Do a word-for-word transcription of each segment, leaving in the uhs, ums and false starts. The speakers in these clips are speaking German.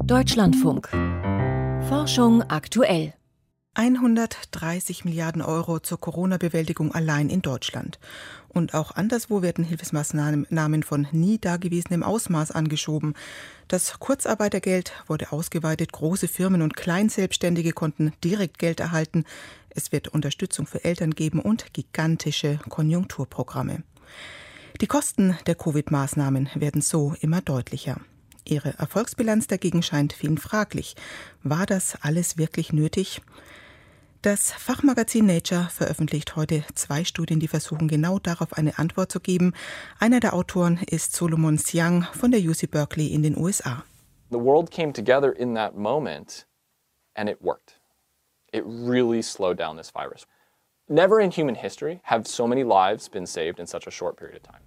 Deutschlandfunk. Forschung aktuell. hundertdreißig Milliarden Euro zur Corona-Bewältigung allein in Deutschland. Und auch anderswo werden Hilfsmaßnahmen von nie dagewesenem Ausmaß angeschoben. Das Kurzarbeitergeld wurde ausgeweitet, große Firmen und Kleinselbstständige konnten direkt Geld erhalten. Es wird Unterstützung für Eltern geben und gigantische Konjunkturprogramme. Die Kosten der Covid-Maßnahmen werden so immer deutlicher. Ihre Erfolgsbilanz dagegen scheint vielen fraglich. War das alles wirklich nötig? Das Fachmagazin Nature veröffentlicht heute zwei Studien, die versuchen, genau darauf eine Antwort zu geben. Einer der Autoren ist Solomon Siang von der U C Berkeley in den U S A. The world came together in that moment and it worked. It really slowed down this virus. Never in human history have so many lives been saved in such a short period of time.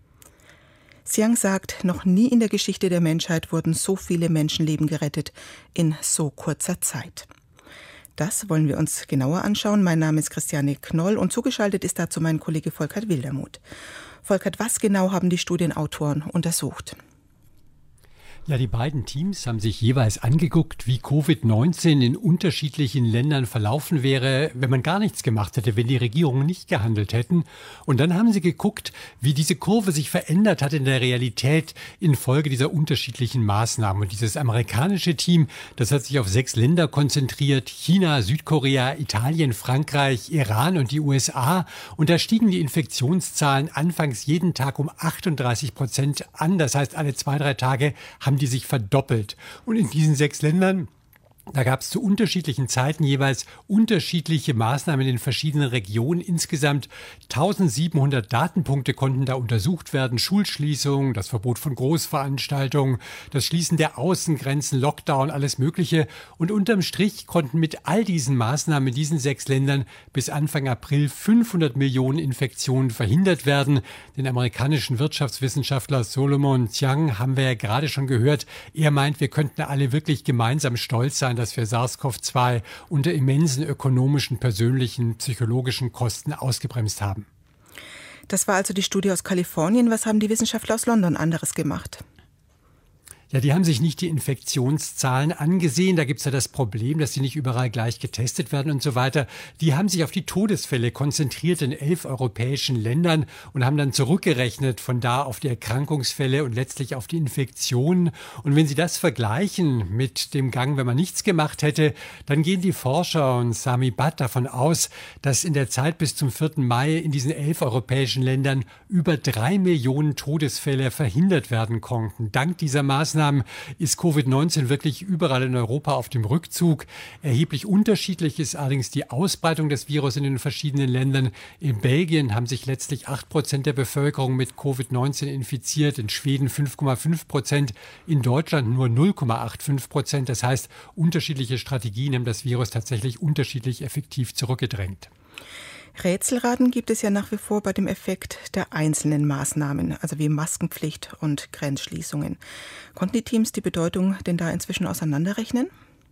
Siang sagt, noch nie in der Geschichte der Menschheit wurden so viele Menschenleben gerettet in so kurzer Zeit. Das wollen wir uns genauer anschauen. Mein Name ist Christiane Knoll und zugeschaltet ist dazu mein Kollege Volkert Wildermuth. Volkert, was genau haben die Studienautoren untersucht? Ja, die beiden Teams haben sich jeweils angeguckt, wie Covid neunzehn in unterschiedlichen Ländern verlaufen wäre, wenn man gar nichts gemacht hätte, wenn die Regierungen nicht gehandelt hätten. Und dann haben sie geguckt, wie diese Kurve sich verändert hat in der Realität infolge dieser unterschiedlichen Maßnahmen. Und dieses amerikanische Team, das hat sich auf sechs Länder konzentriert: China, Südkorea, Italien, Frankreich, Iran und die U S A. Und da stiegen die Infektionszahlen anfangs jeden Tag um achtunddreißig Prozent an. Das heißt, alle zwei, drei Tage haben die sich verdoppelt. Und in diesen sechs Ländern, da gab es zu unterschiedlichen Zeiten jeweils unterschiedliche Maßnahmen in den verschiedenen Regionen. Insgesamt eintausendsiebenhundert Datenpunkte konnten da untersucht werden. Schulschließungen, das Verbot von Großveranstaltungen, das Schließen der Außengrenzen, Lockdown, alles Mögliche. Und unterm Strich konnten mit all diesen Maßnahmen in diesen sechs Ländern bis Anfang April fünfhundert Millionen Infektionen verhindert werden. Den amerikanischen Wirtschaftswissenschaftler Solomon Siang haben wir ja gerade schon gehört. Er meint, wir könnten alle wirklich gemeinsam stolz sein, dass wir SARS-CoV zwei unter immensen ökonomischen, persönlichen, psychologischen Kosten ausgebremst haben. Das war also die Studie aus Kalifornien. Was haben die Wissenschaftler aus London anderes gemacht? Ja, die haben sich nicht die Infektionszahlen angesehen. Da gibt es ja das Problem, dass sie nicht überall gleich getestet werden und so weiter. Die haben sich auf die Todesfälle konzentriert in elf europäischen Ländern und haben dann zurückgerechnet von da auf die Erkrankungsfälle und letztlich auf die Infektionen. Und wenn Sie das vergleichen mit dem Gang, wenn man nichts gemacht hätte, dann gehen die Forscher und Sami Bhatt davon aus, dass in der Zeit bis zum vierten Mai in diesen elf europäischen Ländern über drei Millionen Todesfälle verhindert werden konnten. Dank dieser Maßnahmen ist Covid neunzehn wirklich überall in Europa auf dem Rückzug. Erheblich unterschiedlich ist allerdings die Ausbreitung des Virus in den verschiedenen Ländern. In Belgien haben sich letztlich acht Prozent der Bevölkerung mit Covid neunzehn infiziert, in Schweden fünf Komma fünf Prozent, in Deutschland nur null Komma fünfundachtzig Prozent. Das heißt, unterschiedliche Strategien haben das Virus tatsächlich unterschiedlich effektiv zurückgedrängt. Rätselraten gibt es ja nach wie vor bei dem Effekt der einzelnen Maßnahmen, also wie Maskenpflicht und Grenzschließungen. Konnten die Teams die Bedeutung denn da inzwischen auseinanderrechnen?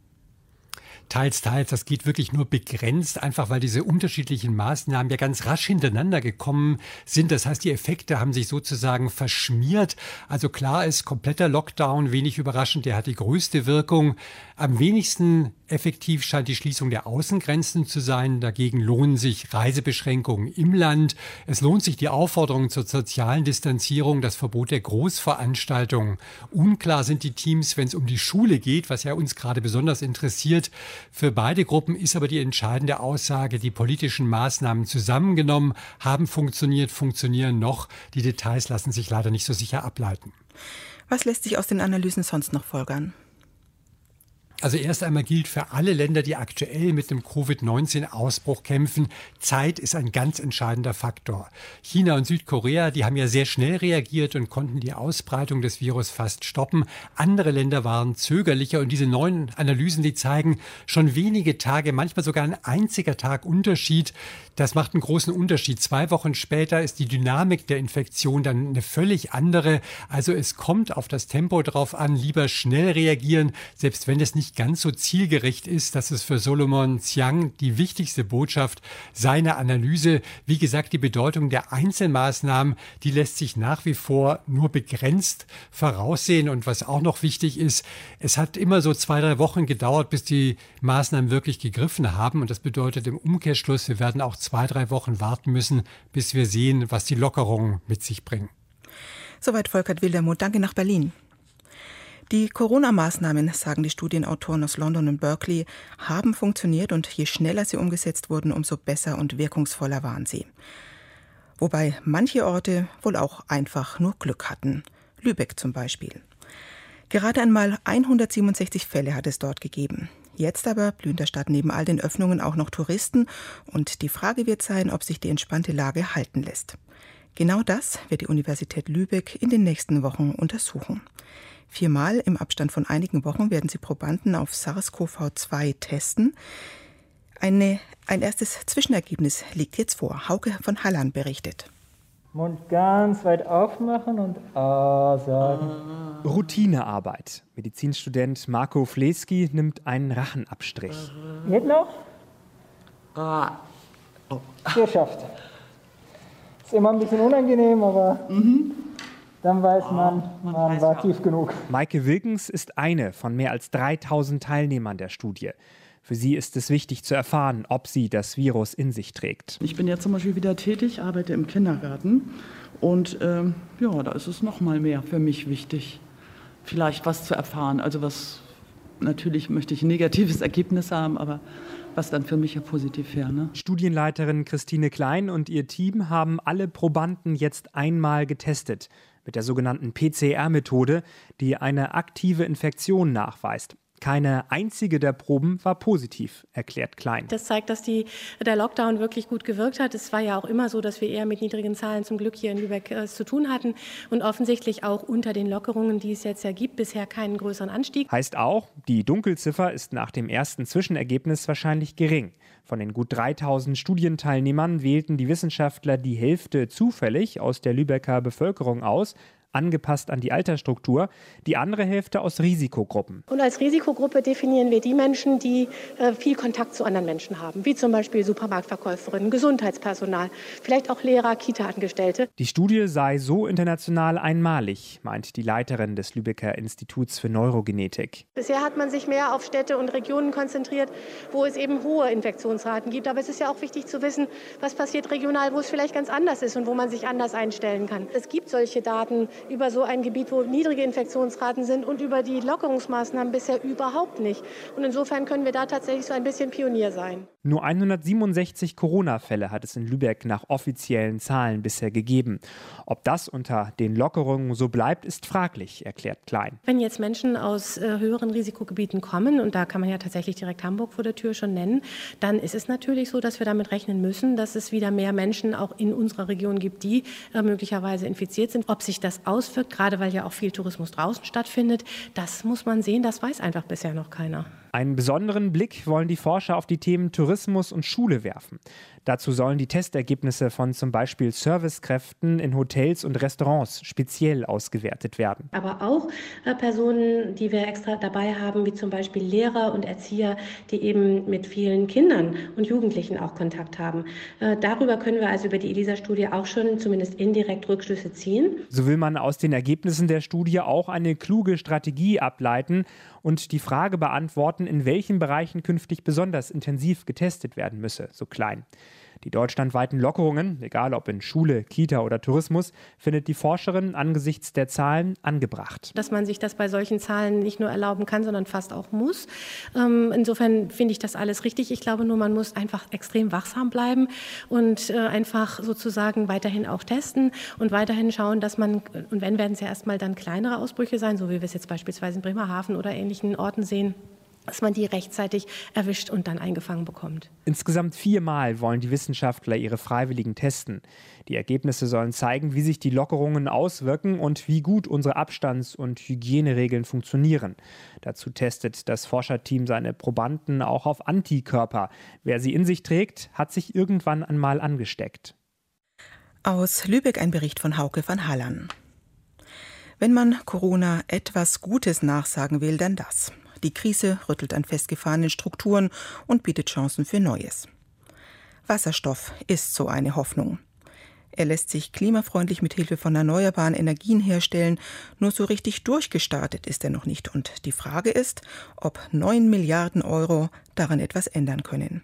Teils, teils. Das geht wirklich nur begrenzt, einfach weil diese unterschiedlichen Maßnahmen ja ganz rasch hintereinander gekommen sind. Das heißt, die Effekte haben sich sozusagen verschmiert. Also klar ist, kompletter Lockdown, wenig überraschend, der hat die größte Wirkung. Am wenigsten effektiv scheint die Schließung der Außengrenzen zu sein. Dagegen lohnen sich Reisebeschränkungen im Land. Es lohnt sich die Aufforderung zur sozialen Distanzierung, das Verbot der Großveranstaltungen. Unklar sind die Teams, wenn es um die Schule geht, was ja uns gerade besonders interessiert. Für beide Gruppen ist aber die entscheidende Aussage, die politischen Maßnahmen zusammengenommen haben funktioniert, funktionieren noch. Die Details lassen sich leider nicht so sicher ableiten. Was lässt sich aus den Analysen sonst noch folgern? Also erst einmal gilt für alle Länder, die aktuell mit dem Covid neunzehn Ausbruch kämpfen, Zeit ist ein ganz entscheidender Faktor. China und Südkorea, die haben ja sehr schnell reagiert und konnten die Ausbreitung des Virus fast stoppen. Andere Länder waren zögerlicher und diese neuen Analysen, die zeigen schon wenige Tage, manchmal sogar ein einziger Tag Unterschied. Das macht einen großen Unterschied. Zwei Wochen später ist die Dynamik der Infektion dann eine völlig andere. Also es kommt auf das Tempo drauf an, lieber schnell reagieren, selbst wenn es nicht nicht ganz so zielgerichtet ist. Das ist für Solomon Xiang die wichtigste Botschaft seiner Analyse. Wie gesagt, die Bedeutung der Einzelmaßnahmen, die lässt sich nach wie vor nur begrenzt voraussehen. Und was auch noch wichtig ist, es hat immer so zwei, drei Wochen gedauert, bis die Maßnahmen wirklich gegriffen haben. Und das bedeutet im Umkehrschluss, wir werden auch zwei, drei Wochen warten müssen, bis wir sehen, was die Lockerungen mit sich bringen. Soweit Volkert Wildermuth. Danke nach Berlin. Die Corona-Maßnahmen, sagen die Studienautoren aus London und Berkeley, haben funktioniert und je schneller sie umgesetzt wurden, umso besser und wirkungsvoller waren sie. Wobei manche Orte wohl auch einfach nur Glück hatten. Lübeck zum Beispiel. Gerade einmal hundertsiebenundsechzig Fälle hat es dort gegeben. Jetzt aber blühen der Stadt neben all den Öffnungen auch noch Touristen und die Frage wird sein, ob sich die entspannte Lage halten lässt. Genau das wird die Universität Lübeck in den nächsten Wochen untersuchen. Viermal im Abstand von einigen Wochen werden sie Probanden auf SARS-C o V zwei testen. Eine, ein erstes Zwischenergebnis liegt jetzt vor. Hauke von Halland berichtet. Mund ganz weit aufmachen und A sagen. Routinearbeit. Medizinstudent Marco Fleski nimmt einen Rachenabstrich. Geht noch? Ah. Oh. Geschafft. Ist immer ein bisschen unangenehm, aber mhm. dann weiß man, oh, man, man weiß war ja. tief genug. Maike Wilkens ist eine von mehr als dreitausend Teilnehmern der Studie. Für sie ist es wichtig zu erfahren, ob sie das Virus in sich trägt. Ich bin jetzt zum Beispiel wieder tätig, arbeite im Kindergarten und ähm, ja, da ist es noch mal mehr für mich wichtig, vielleicht was zu erfahren. Also was, natürlich möchte ich ein negatives Ergebnis haben, aber was dann für mich ja positiv wäre. Ne? Studienleiterin Christine Klein und ihr Team haben alle Probanden jetzt einmal getestet mit der sogenannten P C R-Methode, die eine aktive Infektion nachweist. Keine einzige der Proben war positiv, erklärt Klein. Das zeigt, dass die, der Lockdown wirklich gut gewirkt hat. Es war ja auch immer so, dass wir eher mit niedrigen Zahlen zum Glück hier in Lübeck äh, zu tun hatten und offensichtlich auch unter den Lockerungen, die es jetzt ja gibt, bisher keinen größeren Anstieg. Heißt auch, die Dunkelziffer ist nach dem ersten Zwischenergebnis wahrscheinlich gering. Von den gut dreitausend Studienteilnehmern wählten die Wissenschaftler die Hälfte zufällig aus der Lübecker Bevölkerung aus, angepasst an die Altersstruktur, die andere Hälfte aus Risikogruppen. Und als Risikogruppe definieren wir die Menschen, die äh, viel Kontakt zu anderen Menschen haben, wie zum Beispiel Supermarktverkäuferinnen, Gesundheitspersonal, vielleicht auch Lehrer, Kita-Angestellte. Die Studie sei so international einmalig, meint die Leiterin des Lübecker Instituts für Neurogenetik. Bisher hat man sich mehr auf Städte und Regionen konzentriert, wo es eben hohe Infektionsraten gibt. Aber es ist ja auch wichtig zu wissen, was passiert regional, wo es vielleicht ganz anders ist und wo man sich anders einstellen kann. Es gibt solche Daten über so ein Gebiet, wo niedrige Infektionsraten sind und über die Lockerungsmaßnahmen bisher überhaupt nicht. Und insofern können wir da tatsächlich so ein bisschen Pionier sein. Nur hundertsiebenundsechzig Corona-Fälle hat es in Lübeck nach offiziellen Zahlen bisher gegeben. Ob das unter den Lockerungen so bleibt, ist fraglich, erklärt Klein. Wenn jetzt Menschen aus äh, höheren Risikogebieten kommen, und da kann man ja tatsächlich direkt Hamburg vor der Tür schon nennen, dann ist es natürlich so, dass wir damit rechnen müssen, dass es wieder mehr Menschen auch in unserer Region gibt, die äh, möglicherweise infiziert sind. Ob sich das auswirkt, gerade weil ja auch viel Tourismus draußen stattfindet, das muss man sehen, das weiß einfach bisher noch keiner. Einen besonderen Blick wollen die Forscher auf die Themen Tourismus und Schule werfen. Dazu sollen die Testergebnisse von zum Beispiel Servicekräften in Hotels und Restaurants speziell ausgewertet werden. Aber auch äh, Personen, die wir extra dabei haben, wie zum Beispiel Lehrer und Erzieher, die eben mit vielen Kindern und Jugendlichen auch Kontakt haben. Äh, darüber können wir also über die ELISA-Studie auch schon zumindest indirekt Rückschlüsse ziehen. So will man aus den Ergebnissen der Studie auch eine kluge Strategie ableiten und die Frage beantworten, in welchen Bereichen künftig besonders intensiv getestet werden müsse, so Klein. Die deutschlandweiten Lockerungen, egal ob in Schule, Kita oder Tourismus, findet die Forscherin angesichts der Zahlen angebracht. Dass man sich das bei solchen Zahlen nicht nur erlauben kann, sondern fast auch muss. Ähm, insofern finde ich das alles richtig. Ich glaube nur, man muss einfach extrem wachsam bleiben und äh, einfach sozusagen weiterhin auch testen und weiterhin schauen, dass man, und wenn, werden es ja erstmal dann kleinere Ausbrüche sein, so wie wir es jetzt beispielsweise in Bremerhaven oder ähnlichen Orten sehen, dass man die rechtzeitig erwischt und dann eingefangen bekommt. Insgesamt viermal wollen die Wissenschaftler ihre Freiwilligen testen. Die Ergebnisse sollen zeigen, wie sich die Lockerungen auswirken und wie gut unsere Abstands- und Hygieneregeln funktionieren. Dazu testet das Forscherteam seine Probanden auch auf Antikörper. Wer sie in sich trägt, hat sich irgendwann einmal angesteckt. Aus Lübeck ein Bericht von Hauke van Halland. Wenn man Corona etwas Gutes nachsagen will, dann das. Die Krise rüttelt an festgefahrenen Strukturen und bietet Chancen für Neues. Wasserstoff ist so eine Hoffnung. Er lässt sich klimafreundlich mit Hilfe von erneuerbaren Energien herstellen. Nur so richtig durchgestartet ist er noch nicht. Und die Frage ist, ob neun Milliarden Euro daran etwas ändern können.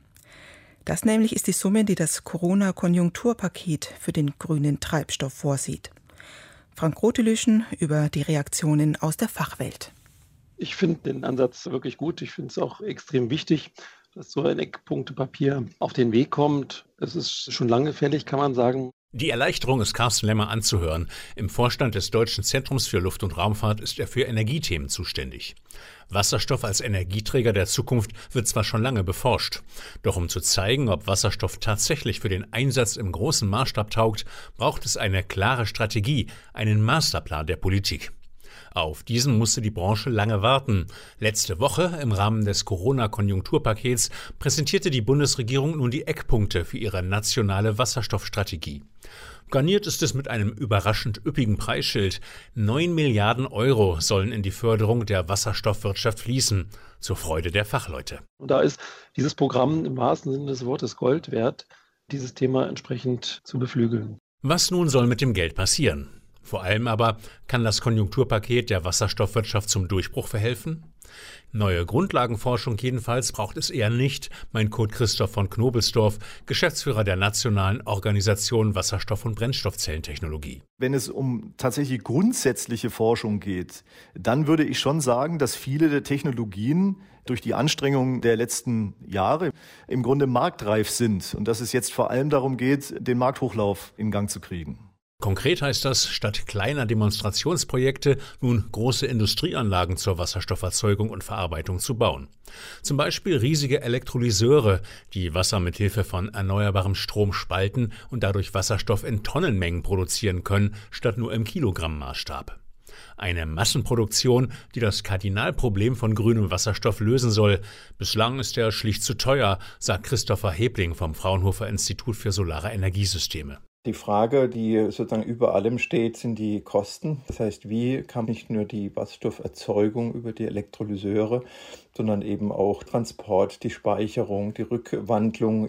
Das nämlich ist die Summe, die das Corona-Konjunkturpaket für den grünen Treibstoff vorsieht. Frank Rotelüschen über die Reaktionen aus der Fachwelt. Ich finde den Ansatz wirklich gut. Ich finde es auch extrem wichtig, dass so ein Eckpunktepapier auf den Weg kommt. Es ist schon lange fällig, kann man sagen. Die Erleichterung ist Carsten Lemmer anzuhören. Im Vorstand des Deutschen Zentrums für Luft- und Raumfahrt ist er für Energiethemen zuständig. Wasserstoff als Energieträger der Zukunft wird zwar schon lange beforscht. Doch um zu zeigen, ob Wasserstoff tatsächlich für den Einsatz im großen Maßstab taugt, braucht es eine klare Strategie, einen Masterplan der Politik. Auf diesen musste die Branche lange warten. Letzte Woche, im Rahmen des Corona-Konjunkturpakets, präsentierte die Bundesregierung nun die Eckpunkte für ihre nationale Wasserstoffstrategie. Garniert ist es mit einem überraschend üppigen Preisschild. Neun Milliarden Euro sollen in die Förderung der Wasserstoffwirtschaft fließen, zur Freude der Fachleute. Und da ist dieses Programm im wahrsten Sinne des Wortes Gold wert, dieses Thema entsprechend zu beflügeln. Was nun soll mit dem Geld passieren? Vor allem aber, kann das Konjunkturpaket der Wasserstoffwirtschaft zum Durchbruch verhelfen? Neue Grundlagenforschung jedenfalls braucht es eher nicht, meint Kurt Christoph von Knobelsdorf, Geschäftsführer der Nationalen Organisation Wasserstoff- und Brennstoffzellentechnologie. Wenn es um tatsächlich grundsätzliche Forschung geht, dann würde ich schon sagen, dass viele der Technologien durch die Anstrengungen der letzten Jahre im Grunde marktreif sind und dass es jetzt vor allem darum geht, den Markthochlauf in Gang zu kriegen. Konkret heißt das, statt kleiner Demonstrationsprojekte nun große Industrieanlagen zur Wasserstofferzeugung und Verarbeitung zu bauen. Zum Beispiel riesige Elektrolyseure, die Wasser mit Hilfe von erneuerbarem Strom spalten und dadurch Wasserstoff in Tonnenmengen produzieren können, statt nur im Kilogrammmaßstab. Eine Massenproduktion, die das Kardinalproblem von grünem Wasserstoff lösen soll. Bislang ist er schlicht zu teuer, sagt Christopher Hebling vom Fraunhofer Institut für Solare Energiesysteme. Die Frage, die sozusagen über allem steht, sind die Kosten. Das heißt, wie kann nicht nur die Wasserstofferzeugung über die Elektrolyseure, sondern eben auch Transport, die Speicherung, die Rückwandlung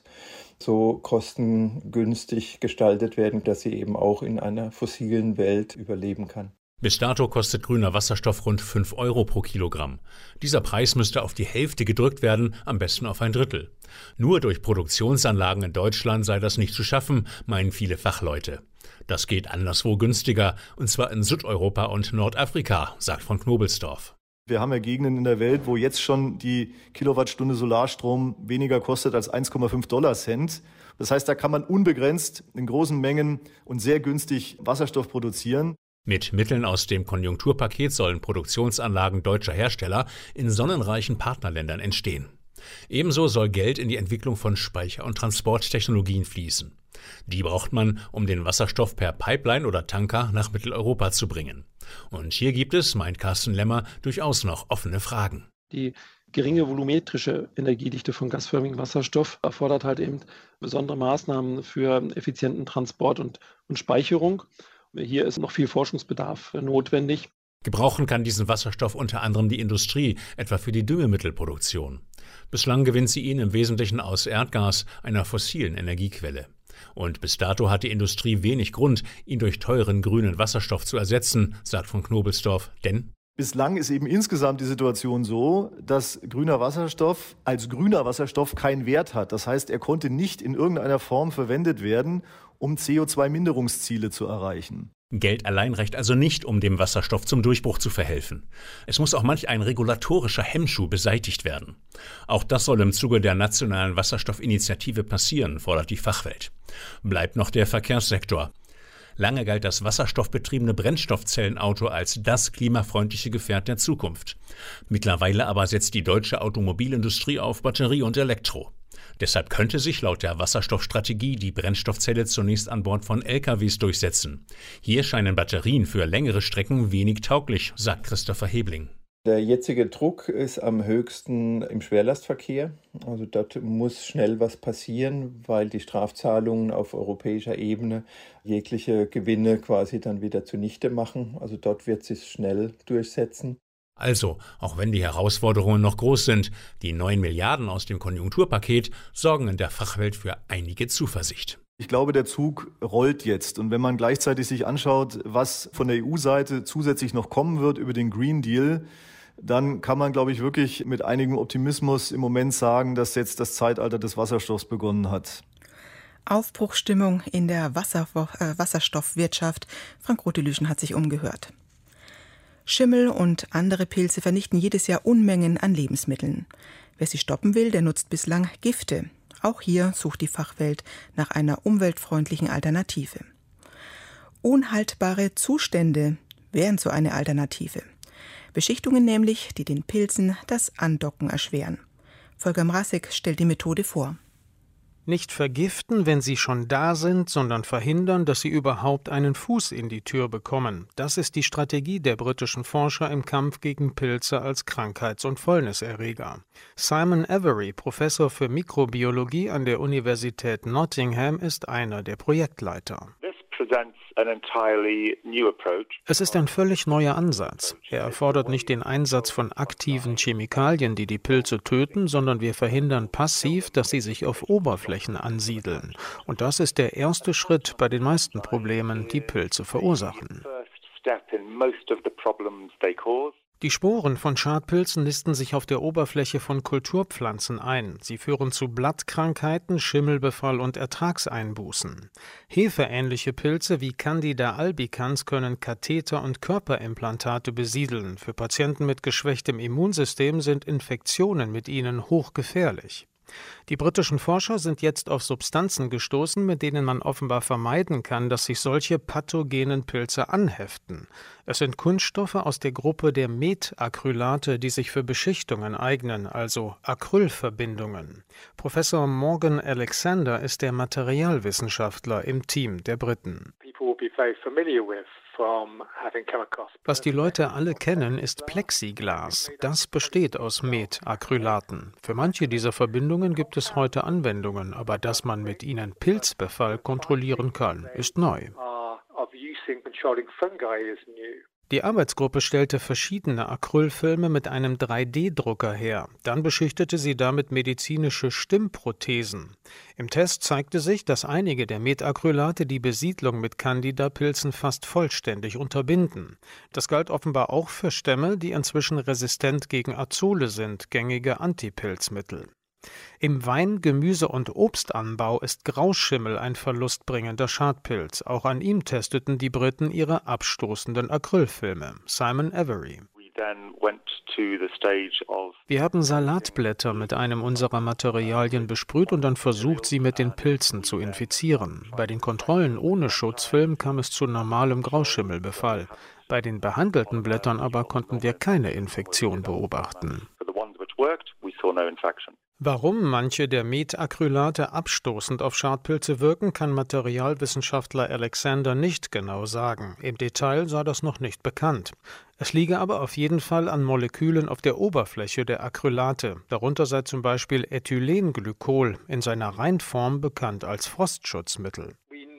so kostengünstig gestaltet werden, dass sie eben auch in einer fossilen Welt überleben kann. Bis dato kostet grüner Wasserstoff rund fünf Euro pro Kilogramm. Dieser Preis müsste auf die Hälfte gedrückt werden, am besten auf ein Drittel. Nur durch Produktionsanlagen in Deutschland sei das nicht zu schaffen, meinen viele Fachleute. Das geht anderswo günstiger, und zwar in Südeuropa und Nordafrika, sagt von Knobelsdorf. Wir haben ja Gegenden in der Welt, wo jetzt schon die Kilowattstunde Solarstrom weniger kostet als eins Komma fünf Dollar Cent. Das heißt, da kann man unbegrenzt in großen Mengen und sehr günstig Wasserstoff produzieren. Mit Mitteln aus dem Konjunkturpaket sollen Produktionsanlagen deutscher Hersteller in sonnenreichen Partnerländern entstehen. Ebenso soll Geld in die Entwicklung von Speicher- und Transporttechnologien fließen. Die braucht man, um den Wasserstoff per Pipeline oder Tanker nach Mitteleuropa zu bringen. Und hier gibt es, meint Carsten Lemmer, durchaus noch offene Fragen. Die geringe volumetrische Energiedichte von gasförmigem Wasserstoff erfordert halt eben besondere Maßnahmen für effizienten Transport und, und Speicherung. Hier ist noch viel Forschungsbedarf notwendig. Gebrauchen kann diesen Wasserstoff unter anderem die Industrie, etwa für die Düngemittelproduktion. Bislang gewinnt sie ihn im Wesentlichen aus Erdgas, einer fossilen Energiequelle. Und bis dato hat die Industrie wenig Grund, ihn durch teuren grünen Wasserstoff zu ersetzen, sagt von Knobelsdorf, denn bislang ist eben insgesamt die Situation so, dass grüner Wasserstoff als grüner Wasserstoff keinen Wert hat. Das heißt, er konnte nicht in irgendeiner Form verwendet werden, um C O zwei Minderungsziele zu erreichen. Geld allein reicht also nicht, um dem Wasserstoff zum Durchbruch zu verhelfen. Es muss auch manch ein regulatorischer Hemmschuh beseitigt werden. Auch das soll im Zuge der nationalen Wasserstoffinitiative passieren, fordert die Fachwelt. Bleibt noch der Verkehrssektor. Lange galt das wasserstoffbetriebene Brennstoffzellenauto als das klimafreundliche Gefährt der Zukunft. Mittlerweile aber setzt die deutsche Automobilindustrie auf Batterie und Elektro. Deshalb könnte sich laut der Wasserstoffstrategie die Brennstoffzelle zunächst an Bord von L K Ws durchsetzen. Hier scheinen Batterien für längere Strecken wenig tauglich, sagt Christopher Hebling. Der jetzige Druck ist am höchsten im Schwerlastverkehr. Also dort muss schnell was passieren, weil die Strafzahlungen auf europäischer Ebene jegliche Gewinne quasi dann wieder zunichte machen. Also dort wird sich schnell durchsetzen. Also, auch wenn die Herausforderungen noch groß sind, die neun Milliarden aus dem Konjunkturpaket sorgen in der Fachwelt für einige Zuversicht. Ich glaube, der Zug rollt jetzt. Und wenn man gleichzeitig sich anschaut, was von der E U-Seite zusätzlich noch kommen wird über den Green Deal, dann kann man, glaube ich, wirklich mit einigem Optimismus im Moment sagen, dass jetzt das Zeitalter des Wasserstoffs begonnen hat. Aufbruchsstimmung in der Wasser, äh, Wasserstoffwirtschaft. Frank Rotelüschen hat sich umgehört. Schimmel und andere Pilze vernichten jedes Jahr Unmengen an Lebensmitteln. Wer sie stoppen will, der nutzt bislang Gifte. Auch hier sucht die Fachwelt nach einer umweltfreundlichen Alternative. Unhaltbare Zustände wären so eine Alternative. Beschichtungen nämlich, die den Pilzen das Andocken erschweren. Volker Mrazek stellt die Methode vor. Nicht vergiften, wenn sie schon da sind, sondern verhindern, dass sie überhaupt einen Fuß in die Tür bekommen. Das ist die Strategie der britischen Forscher im Kampf gegen Pilze als Krankheits- und Fäulniserreger. Simon Avery, Professor für Mikrobiologie an der Universität Nottingham, ist einer der Projektleiter. Es ist ein völlig neuer Ansatz. Er erfordert nicht den Einsatz von aktiven Chemikalien, die die Pilze töten, sondern wir verhindern passiv, dass sie sich auf Oberflächen ansiedeln. Und das ist der erste Schritt bei den meisten Problemen, die Pilze verursachen. Die Sporen von Schadpilzen nisten sich auf der Oberfläche von Kulturpflanzen ein. Sie führen zu Blattkrankheiten, Schimmelbefall und Ertragseinbußen. Hefeähnliche Pilze wie Candida albicans können Katheter und Körperimplantate besiedeln. Für Patienten mit geschwächtem Immunsystem sind Infektionen mit ihnen hochgefährlich. Die britischen Forscher sind jetzt auf Substanzen gestoßen, mit denen man offenbar vermeiden kann, dass sich solche pathogenen Pilze anheften. Es sind Kunststoffe aus der Gruppe der Metacrylate, die sich für Beschichtungen eignen, also Acrylverbindungen. Professor Morgan Alexander ist der Materialwissenschaftler im Team der Briten. Was die Leute alle kennen, ist Plexiglas. Das besteht aus Metacrylaten. Für manche dieser Verbindungen gibt es heute Anwendungen, aber dass man mit ihnen Pilzbefall kontrollieren kann, ist neu. Die Arbeitsgruppe stellte verschiedene Acrylfilme mit einem drei D Drucker her. Dann beschichtete sie damit medizinische Stimmprothesen. Im Test zeigte sich, dass einige der Metacrylate die Besiedlung mit Candida-Pilzen fast vollständig unterbinden. Das galt offenbar auch für Stämme, die inzwischen resistent gegen Azole sind, gängige Antipilzmittel. Im Wein-, Gemüse- und Obstanbau ist Grauschimmel ein verlustbringender Schadpilz. Auch an ihm testeten die Briten ihre abstoßenden Acrylfilme. Simon Avery. Wir haben Salatblätter mit einem unserer Materialien besprüht und dann versucht, sie mit den Pilzen zu infizieren. Bei den Kontrollen ohne Schutzfilm kam es zu normalem Grauschimmelbefall. Bei den behandelten Blättern aber konnten wir keine Infektion beobachten. Warum manche der Metacrylate abstoßend auf Schadpilze wirken, kann Materialwissenschaftler Alexander nicht genau sagen. Im Detail sei das noch nicht bekannt. Es liege aber auf jeden Fall an Molekülen auf der Oberfläche der Acrylate. Darunter sei zum Beispiel Ethylenglycol, in seiner Reinform bekannt als Frostschutzmittel.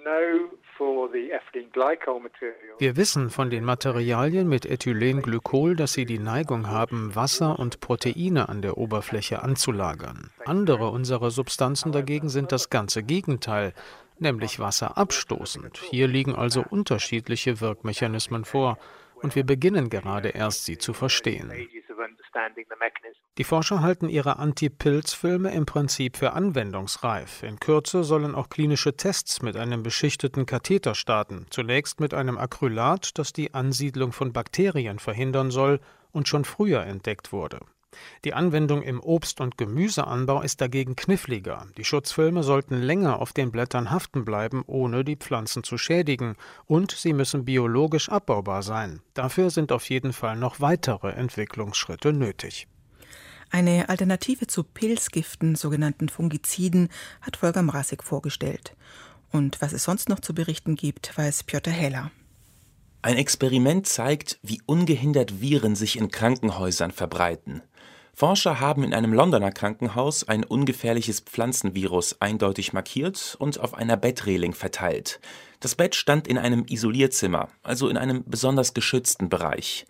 Wir wissen von den Materialien mit Ethylenglykol, dass sie die Neigung haben, Wasser und Proteine an der Oberfläche anzulagern. Andere unserer Substanzen dagegen sind das ganze Gegenteil, nämlich wasserabstoßend. Hier liegen also unterschiedliche Wirkmechanismen vor und wir beginnen gerade erst, sie zu verstehen. Die Forscher halten ihre Anti-Pilz-Filme im Prinzip für anwendungsreif. In Kürze sollen auch klinische Tests mit einem beschichteten Katheter starten. Zunächst mit einem Acrylat, das die Ansiedlung von Bakterien verhindern soll und schon früher entdeckt wurde. Die Anwendung im Obst- und Gemüseanbau ist dagegen kniffliger. Die Schutzfilme sollten länger auf den Blättern haften bleiben, ohne die Pflanzen zu schädigen. Und sie müssen biologisch abbaubar sein. Dafür sind auf jeden Fall noch weitere Entwicklungsschritte nötig. Eine Alternative zu Pilzgiften, sogenannten Fungiziden, hat Volker Mrazek vorgestellt. Und was es sonst noch zu berichten gibt, weiß Piotr Heller. Ein Experiment zeigt, wie ungehindert Viren sich in Krankenhäusern verbreiten. Forscher haben in einem Londoner Krankenhaus ein ungefährliches Pflanzenvirus eindeutig markiert und auf einer Bettreling verteilt. Das Bett stand in einem Isolierzimmer, also in einem besonders geschützten Bereich.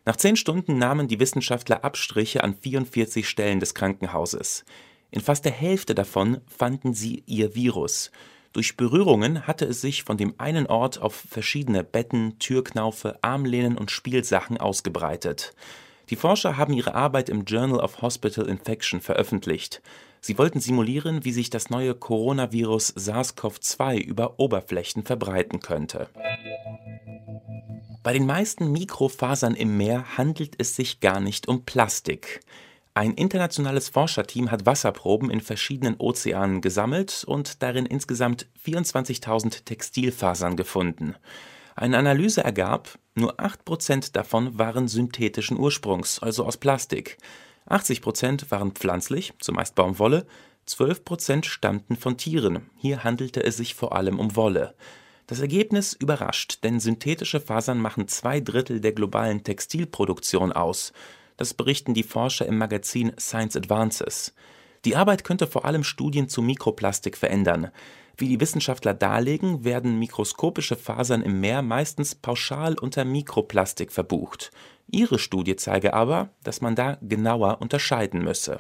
Nach zehn Stunden nahmen die Wissenschaftler Abstriche an vierundvierzig Stellen des Krankenhauses. In fast der Hälfte davon fanden sie ihr Virus. Durch Berührungen hatte es sich von dem einen Ort auf verschiedene Betten, Türknaufe, Armlehnen und Spielsachen ausgebreitet. Die Forscher haben ihre Arbeit im Journal of Hospital Infection veröffentlicht. Sie wollten simulieren, wie sich das neue Coronavirus SARS-C o V zwei über Oberflächen verbreiten könnte. Bei den meisten Mikrofasern im Meer handelt es sich gar nicht um Plastik. Ein internationales Forscherteam hat Wasserproben in verschiedenen Ozeanen gesammelt und darin insgesamt vierundzwanzigtausend Textilfasern gefunden. Eine Analyse ergab, nur acht Prozent davon waren synthetischen Ursprungs, also aus Plastik. achtzig Prozent waren pflanzlich, zumeist Baumwolle, zwölf Prozent stammten von Tieren. Hier handelte es sich vor allem um Wolle. Das Ergebnis überrascht, denn synthetische Fasern machen zwei Drittel der globalen Textilproduktion aus. Das berichten die Forscher im Magazin Science Advances. Die Arbeit könnte vor allem Studien zu Mikroplastik verändern. Wie die Wissenschaftler darlegen, werden mikroskopische Fasern im Meer meistens pauschal unter Mikroplastik verbucht. Ihre Studie zeige aber, dass man da genauer unterscheiden müsse.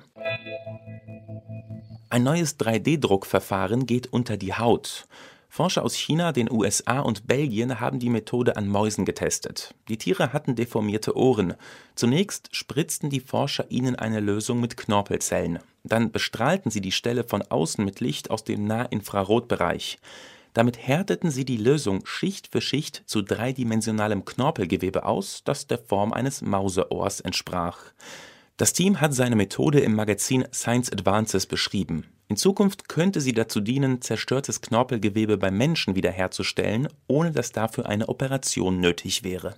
Ein neues drei D Druckverfahren geht unter die Haut. Forscher aus China, den U S A und Belgien haben die Methode an Mäusen getestet. Die Tiere hatten deformierte Ohren. Zunächst spritzten die Forscher ihnen eine Lösung mit Knorpelzellen. Dann bestrahlten sie die Stelle von außen mit Licht aus dem Nahinfrarotbereich. Damit härteten sie die Lösung Schicht für Schicht zu dreidimensionalem Knorpelgewebe aus, das der Form eines Mauseohrs entsprach. Das Team hat seine Methode im Magazin Science Advances beschrieben. In Zukunft könnte sie dazu dienen, zerstörtes Knorpelgewebe beim Menschen wiederherzustellen, ohne dass dafür eine Operation nötig wäre.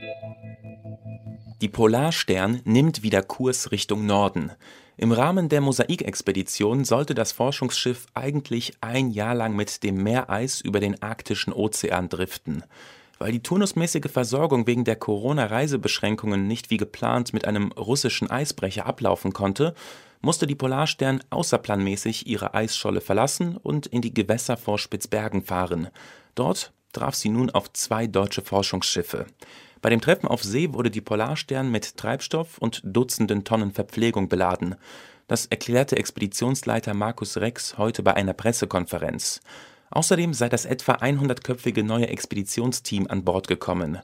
Die Polarstern nimmt wieder Kurs Richtung Norden. Im Rahmen der Mosaikexpedition sollte das Forschungsschiff eigentlich ein Jahr lang mit dem Meereis über den arktischen Ozean driften. Weil die turnusmäßige Versorgung wegen der Corona-Reisebeschränkungen nicht wie geplant mit einem russischen Eisbrecher ablaufen konnte, musste die Polarstern außerplanmäßig ihre Eisscholle verlassen und in die Gewässer vor Spitzbergen fahren. Dort traf sie nun auf zwei deutsche Forschungsschiffe. Bei dem Treffen auf See wurde die Polarstern mit Treibstoff und Dutzenden Tonnen Verpflegung beladen. Das erklärte Expeditionsleiter Markus Rex heute bei einer Pressekonferenz. Außerdem sei das etwa hundertköpfige neue Expeditionsteam an Bord gekommen.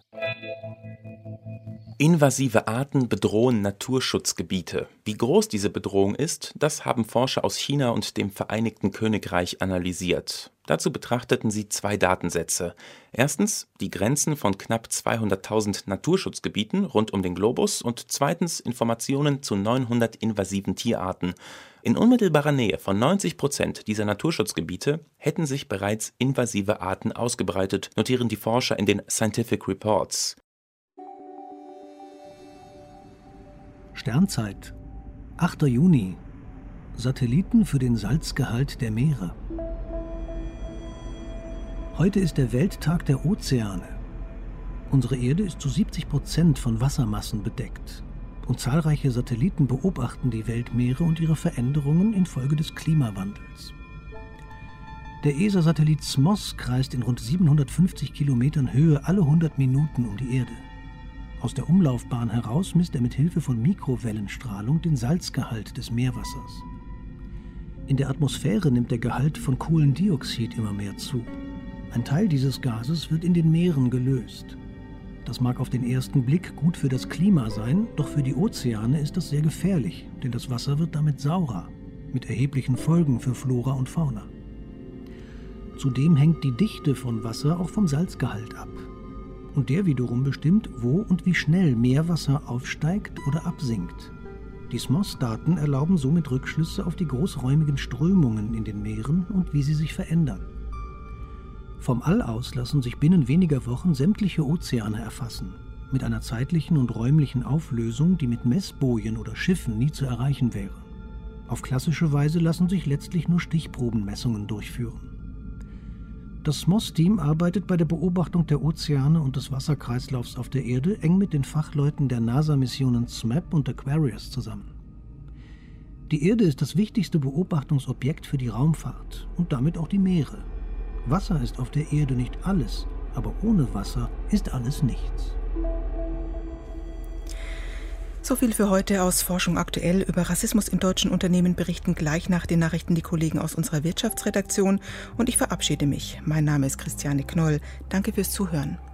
Invasive Arten bedrohen Naturschutzgebiete. Wie groß diese Bedrohung ist, das haben Forscher aus China und dem Vereinigten Königreich analysiert. Dazu betrachteten sie zwei Datensätze. Erstens die Grenzen von knapp zweihunderttausend Naturschutzgebieten rund um den Globus und zweitens Informationen zu neunhundert invasiven Tierarten. In unmittelbarer Nähe von neunzig Prozent dieser Naturschutzgebiete hätten sich bereits invasive Arten ausgebreitet, notieren die Forscher in den Scientific Reports. Sternzeit, achter Juni. Satelliten für den Salzgehalt der Meere. Heute ist der Welttag der Ozeane. Unsere Erde ist zu siebzig Prozent von Wassermassen bedeckt. Und zahlreiche Satelliten beobachten die Weltmeere und ihre Veränderungen infolge des Klimawandels. Der E S A-Satellit S M O S kreist in rund siebenhundertfünfzig Kilometern Höhe alle hundert Minuten um die Erde. Aus der Umlaufbahn heraus misst er mit Hilfe von Mikrowellenstrahlung den Salzgehalt des Meerwassers. In der Atmosphäre nimmt der Gehalt von Kohlendioxid immer mehr zu. Ein Teil dieses Gases wird in den Meeren gelöst. Das mag auf den ersten Blick gut für das Klima sein, doch für die Ozeane ist das sehr gefährlich, denn das Wasser wird damit saurer, mit erheblichen Folgen für Flora und Fauna. Zudem hängt die Dichte von Wasser auch vom Salzgehalt ab. Und der wiederum bestimmt, wo und wie schnell Meerwasser aufsteigt oder absinkt. Die S M O S-Daten erlauben somit Rückschlüsse auf die großräumigen Strömungen in den Meeren und wie sie sich verändern. Vom All aus lassen sich binnen weniger Wochen sämtliche Ozeane erfassen, mit einer zeitlichen und räumlichen Auflösung, die mit Messbojen oder Schiffen nie zu erreichen wäre. Auf klassische Weise lassen sich letztlich nur Stichprobenmessungen durchführen. Das S M O S-Team arbeitet bei der Beobachtung der Ozeane und des Wasserkreislaufs auf der Erde eng mit den Fachleuten der NASA-Missionen S M A P und Aquarius zusammen. Die Erde ist das wichtigste Beobachtungsobjekt für die Raumfahrt und damit auch die Meere. Wasser ist auf der Erde nicht alles, aber ohne Wasser ist alles nichts. So viel für heute aus Forschung aktuell. Über Rassismus in deutschen Unternehmen berichten gleich nach den Nachrichten die Kollegen aus unserer Wirtschaftsredaktion. Und ich verabschiede mich. Mein Name ist Christiane Knoll. Danke fürs Zuhören.